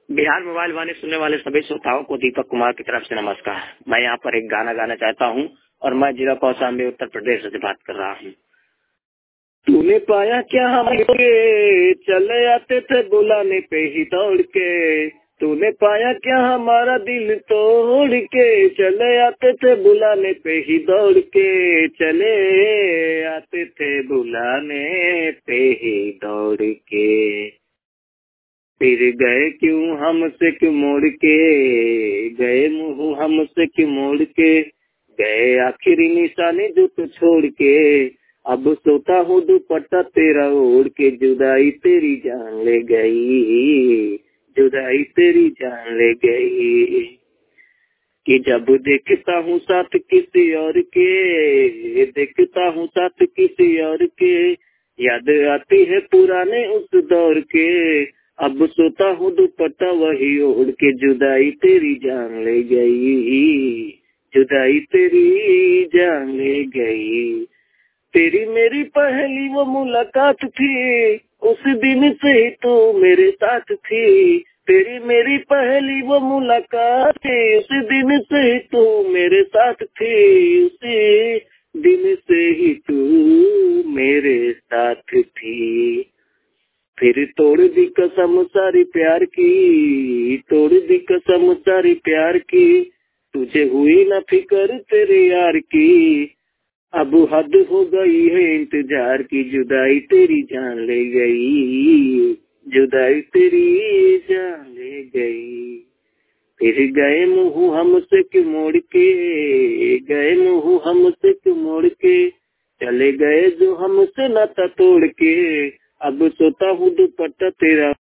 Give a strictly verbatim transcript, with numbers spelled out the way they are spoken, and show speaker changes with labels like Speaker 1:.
Speaker 1: Bihar mobile वाले सुनने वाले सभी श्रोताओं को दीपक कुमार की तरफ से नमस्कार। मैं यहाँ पर एक गाना गाना चाहता हूँ और मैं जिला कौशाम्बी उत्तर प्रदेश से बात कर रहा हूँ। तूने पाया क्या हमारे चले आते थे बुलाने पे ही दौड़ के, तूने पाया क्या हमारा दिल तोड़ के, चले आते थे बुलाने पे ही दौड़ के, चले आते थे बुलाने पे ही दौड़ के, फिर गए क्यों हमसे क्यों मोड़ के, गए मुँह हमसे क्यों मोड़ के, गए आखिरी निशानी जो तो छोड़ के, अब सोता हूँ दुपट्टा तेरा ओढ़ के, जुदाई तेरी जान ले गई, जुदाई तेरी जान ले गई, कि जब देखता हूँ साथ किसी और के, देखता हूँ साथ किसी और के, याद आती है पुराने उस दौर के, अब सोता हूँ दुपट्टा वही ओढ़ के, जुदाई तेरी जान ले गई, जुदाई तेरी जान ले गई, तेरी मेरी पहली वो मुलाकात थी, उस दिन से ही तू मेरे साथ थी, तेरी मेरी पहली वो मुलाकात थी, उस दिन से ही तू मेरे साथ थी, उसी दिन से ही तू मेरे साथ थी, फिर तोड़ दी कसम सारी प्यार की, तोड़ दी कसम सारी प्यार की, तुझे हुई ना फिक्र तेरे यार की, अब हद हो गई है इंतजार की, जुदाई तेरी जान ले गई, जुदाई तेरी जान ले गई, फिर गए मुँह हमसे क्यों मोड़ के, गए मुँह हमसे क्यों मोड़ के, चले गए जो हमसे नाता तोड़ के, अब सोता हूँ दुपट्टा तेरा